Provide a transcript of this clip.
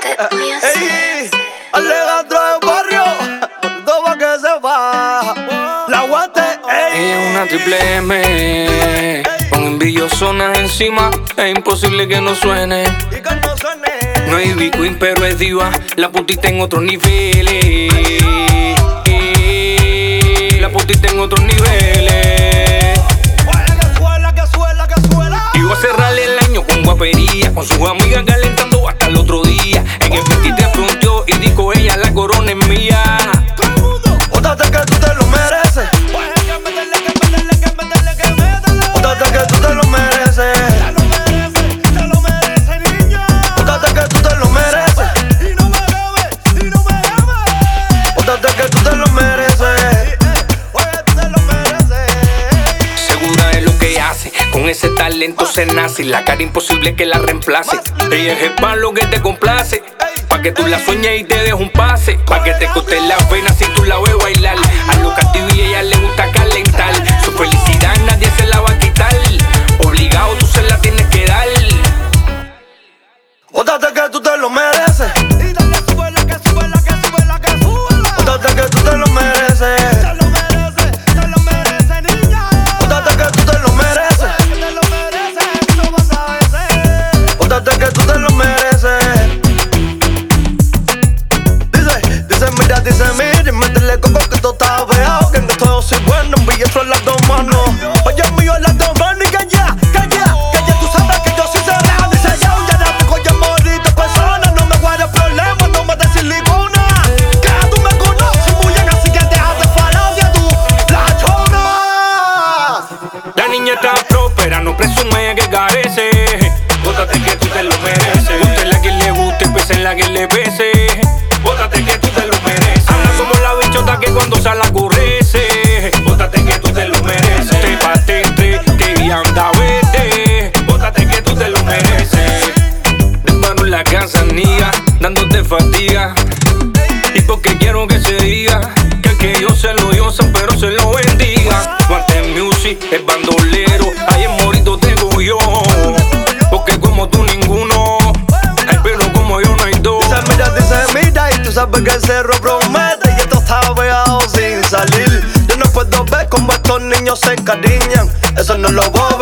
Ey, Alejandro del barrio, todo pa' que se va. La aguante, ey. Ella es una triple M, con envidiosonas encima, es imposible que no suene. Y que no suene. No es Ivy Queen, pero es diva, la puntita en otros niveles. La puntita en otros niveles. Iba a cerrarle el año con guapería, con sus amigas calentando hasta el otro día. En el 23 fronteó y dijo ella, la corona es mía. Bótate que tú te lo mereces. Bótate que tú te lo mereces. Te lo merece, niña. Bótate que tú te lo mereces. Y no me llames. Bótate que tú te lo mereces. Oye, tú te lo mereces. Segura de lo que hace, con ese talento se nace. La cara imposible que la reemplace. Ella es el palo que te complace, pa' que tú la sueñes y te dejes un pase. Pa' que te cortes las venas si tú la ves bailar. A lo cautivo y ella le gusta calentar. Su felicidad nadie se la va a quitar. Obligado tú se la tienes que dar. Bótate que tú te lo mereces. Y dale, súbela, que súbela, que súbela, que súbela. Bótate que tú te lo mereces. Te lo merece, niña. Bótate que tú te lo mereces. Te lo mereces, no vas a veces. Bótate que tú te lo mereces. Dice, mira, y métele coco que todo está veado. Que en esto yo soy bueno, un billete en las dos manos. Oye, mío en las dos manos y calla, tú sabes que yo soy cerrado. Dice yo, ya no me coño morito persona. No me guardes problemas, no me des silicona. Que tú me conoces muy bien, así que déjate falacia tú, la chona. La niña está próspera, no presume que carece. Bótate que tú te lo mereces. Guste a quien le guste, pese a quien le pese. Bótate que tú te lo mereces. Anda como la bichota que cuando sale aborrece. Bótate que tú te lo mereces. Te patente que anda vete. Bótate que tú te lo mereces. De mano en la casa, niga, dándote fatiga. Y porque quiero que se diga que el que yo se lo dio, pero se lo bendiga. Guante Music, el bandolero, ahí en Morito tengo yo. Porque como tú ninguno, hay pelo como yo no hay dos. Dice mira, y tú sabes que el cerro promete. Y esto está veado sin salir. Yo no puedo ver cómo estos niños se encariñan. Eso no lo voy